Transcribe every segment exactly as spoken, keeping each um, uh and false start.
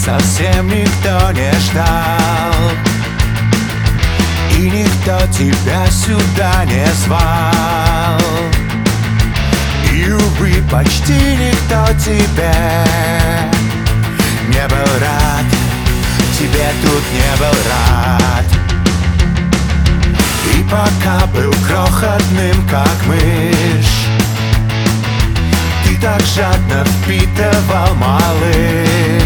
совсем никто не ждал, и никто тебя сюда не звал. И, увы, почти никто тебе не был рад, тебе тут не был рад. И пока был крохотным, как мышь, ты так жадно впитывал, малыш,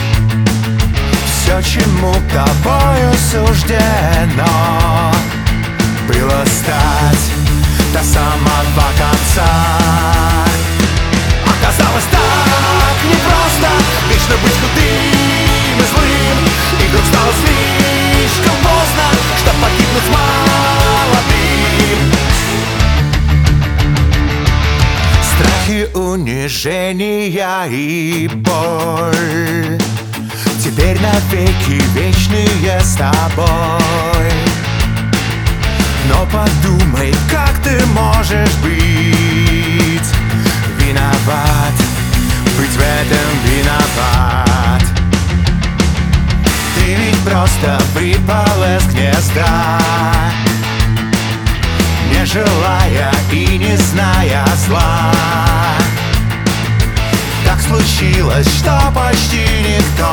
все, чему тобою суждено было стать до самого конца. Оказалось так непросто вечно быть худым и злым, и вдруг стало слишком поздно, чтоб погибнуть молодым. Страхи, унижения и боль теперь навеки вечные с тобой. Но подумай, как ты можешь быть виноват, быть в этом виноват. Ты ведь просто припал из гнезда, не желая и не зная зла. Так случилось, что почти никто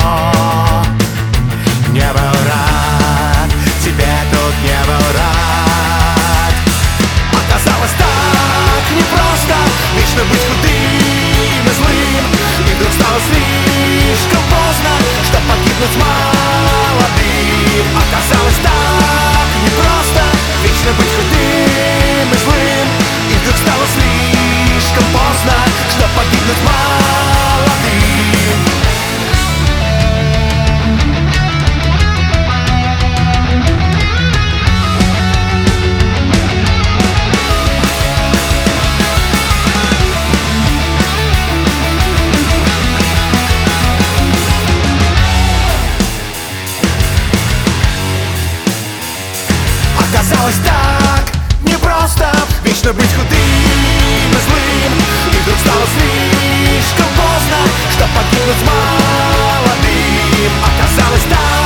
не был рад, тебе тут не был рад. Оказалось так непросто вечно быть худым и злым, и вдруг стало слишком поздно, чтоб погибнуть молодым. Оказалось так непросто вечно быть худым и злым, и вдруг стало слишком поздно, чтоб погибнуть молодым. Оказалось так непросто вечно быть худым и злым, и вдруг стало слишком поздно, чтоб погибнуть молодым. Оказалось так